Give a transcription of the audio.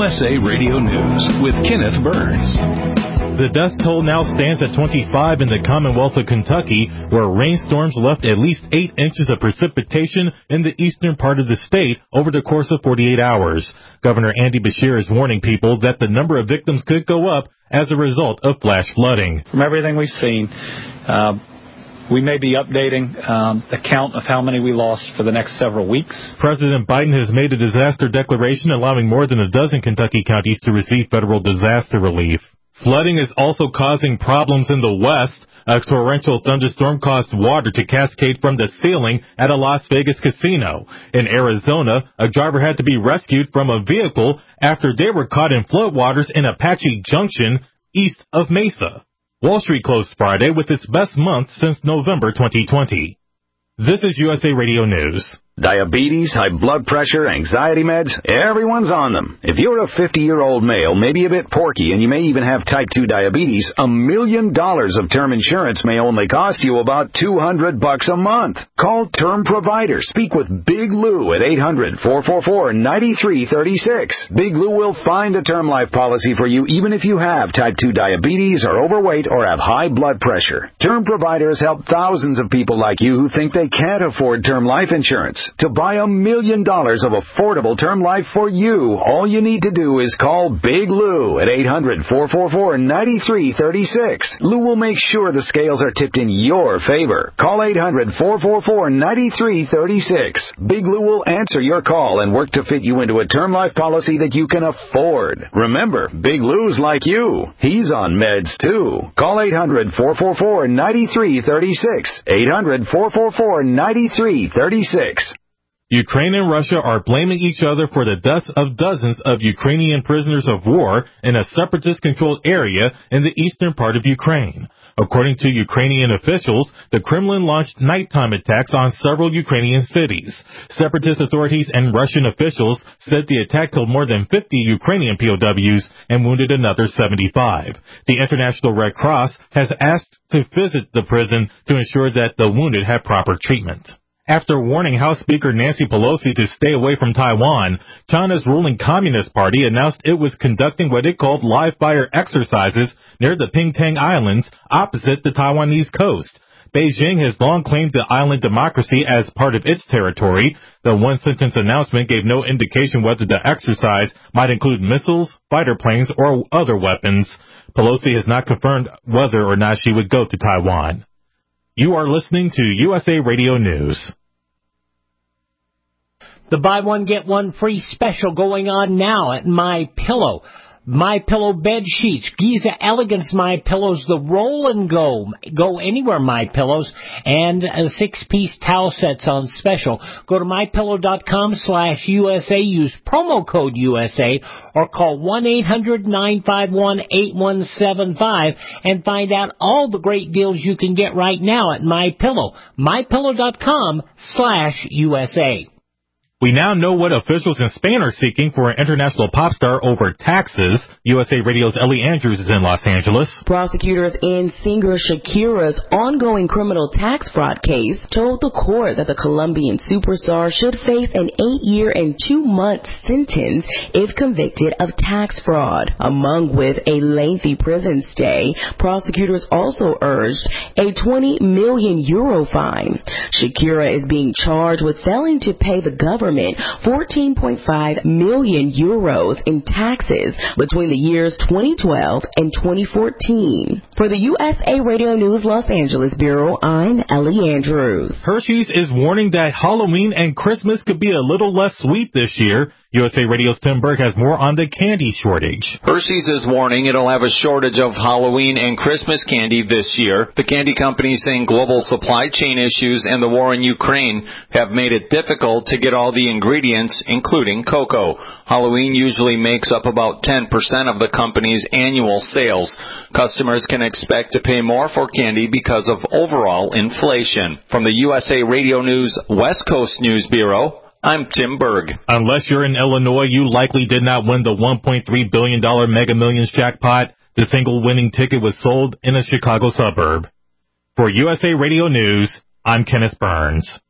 USA Radio News with Kenneth Burns. The death toll now stands at 25 in the Commonwealth of Kentucky, where rainstorms left at least 8 inches of precipitation in the eastern part of the state over the course of 48 hours. Governor Andy Beshear is warning people that the number of victims could go up as a result of flash flooding. From everything we've seen, we may be updating the count of how many we lost for the next several weeks. President Biden has made a disaster declaration allowing more than a dozen Kentucky counties to receive federal disaster relief. Flooding is also causing problems in the west. A torrential thunderstorm caused water to cascade from the ceiling at a Las Vegas casino. In Arizona, a driver had to be rescued from a vehicle after they were caught in floodwaters in Apache Junction, east of Mesa. Wall Street closed Friday with its best month since November 2020. This is USA Radio News. Diabetes, high blood pressure, anxiety meds, everyone's on them. If you're a 50-year-old male, maybe a bit porky, and you may even have type 2 diabetes, $1 million of term insurance may only cost you about $200 a month. Call Term Provider. Speak with Big Lou at 800-444-9336. Big Lou will find a term life policy for you even if you have type 2 diabetes, are overweight, or have high blood pressure. Term Providers help thousands of people like you who think they can't afford term life insurance. To buy $1 million of affordable term life for you, all you need to do is call Big Lou at 800-444-9336. Lou will make sure the scales are tipped in your favor. Call 800-444-9336. Big Lou will answer your call and work to fit you into a term life policy that you can afford. Remember, Big Lou's like you. He's on meds too. Call 800-444-9336. 800-444-9336. Ukraine and Russia are blaming each other for the deaths of dozens of Ukrainian prisoners of war in a separatist-controlled area in the eastern part of Ukraine. According to Ukrainian officials, the Kremlin launched nighttime attacks on several Ukrainian cities. Separatist authorities and Russian officials said the attack killed more than 50 Ukrainian POWs and wounded another 75. The International Red Cross has asked to visit the prison to ensure that the wounded have proper treatment. After warning House Speaker Nancy Pelosi to stay away from Taiwan, China's ruling Communist Party announced it was conducting what it called live-fire exercises near the Pingtang Islands opposite the Taiwanese coast. Beijing has long claimed the island democracy as part of its territory. The one-sentence announcement gave no indication whether the exercise might include missiles, fighter planes, or other weapons. Pelosi has not confirmed whether or not she would go to Taiwan. You are listening to USA Radio News. The buy one, get one free special going on now at MyPillow. MyPillow bed sheets, Giza Elegance MyPillows, the roll and go anywhere MyPillows, and 6-piece towel sets on special. Go to mypillow.com/USA, use promo code USA, or call 1-800-951-8175 and find out all the great deals you can get right now at MyPillow. mypillow.com/USA. We now know what officials in Spain are seeking for an international pop star over taxes. USA Radio's Ellie Andrews is in Los Angeles. Prosecutors in singer Shakira's ongoing criminal tax fraud case told the court that the Colombian superstar should face an 8-year and 2-month sentence if convicted of tax fraud. Among with a lengthy prison stay, prosecutors also urged a 20 million euro fine. Shakira is being charged with failing to pay the government 14.5 million euros in taxes between the years 2012 and 2014. For the USA Radio News Los Angeles Bureau, I'm Ellie Andrews. Hershey's is warning that Halloween and Christmas could be a little less sweet this year. USA Radio's Tim Berg has more on the candy shortage. Hershey's is warning it'll have a shortage of Halloween and Christmas candy this year. The candy company saying global supply chain issues and the war in Ukraine have made it difficult to get all the ingredients, including cocoa. Halloween usually makes up about 10% of the company's annual sales. Customers can expect to pay more for candy because of overall inflation. From the USA Radio News West Coast News Bureau, I'm Tim Berg. Unless you're in Illinois, you likely did not win the $1.3 billion Mega Millions jackpot. The single winning ticket was sold in a Chicago suburb. For USA Radio News, I'm Kenneth Burns.